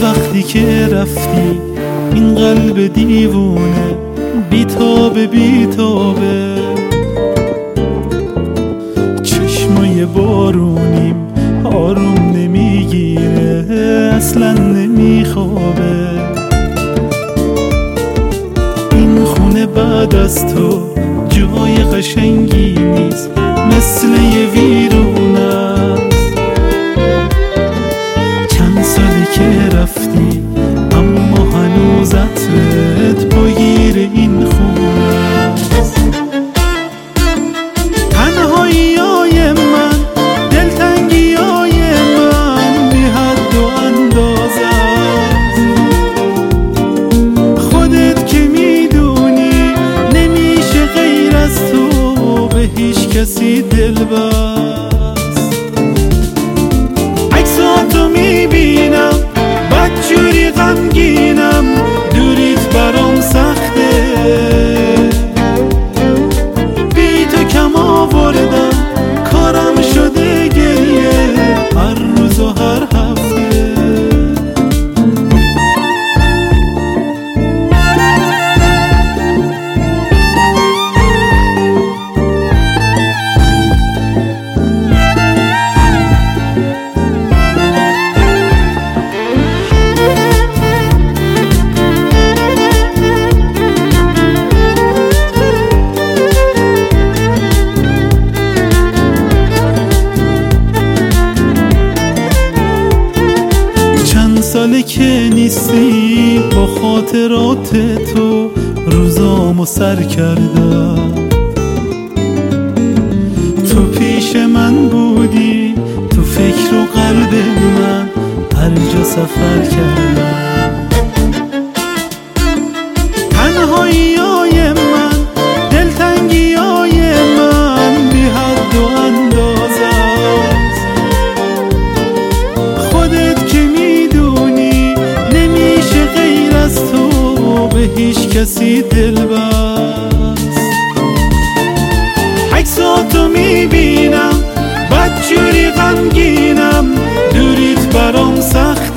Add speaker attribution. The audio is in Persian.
Speaker 1: وقتی که رفتی این قلب دیوونه بیتابه بیتابه، چشمای بارونیم آروم نمیگیره اصلا نمیخوابه. این خونه بعد از تو جای قشنگی نیست، مثل یه ویرون است. چند ساله که رفتی اما هنوز عطرت با گیر این خونه است. تنهایی های من، دلتنگی های من بی حد و اندازه است. خودت که میدونی نمیشه غیر از تو به هیچ کسی دل بست. عکساتو میبینم بدجوری غمگینم، دوریت برام سخته. بی تو کم آوردم کارم شده گریه هر روز و هر هفته. ساله که نیستی با خاطرات تو روزامو سر کردم. تو پیش من بودی، تو فکر و قلب من هر جا سفر کردم. تنهایی های من، دلتنگی های من بی حد و اندازه است. خودت که به هیچ کسی دل بست. عکساتو میبینم بدجوری غمگینم، دوریت برام سخت.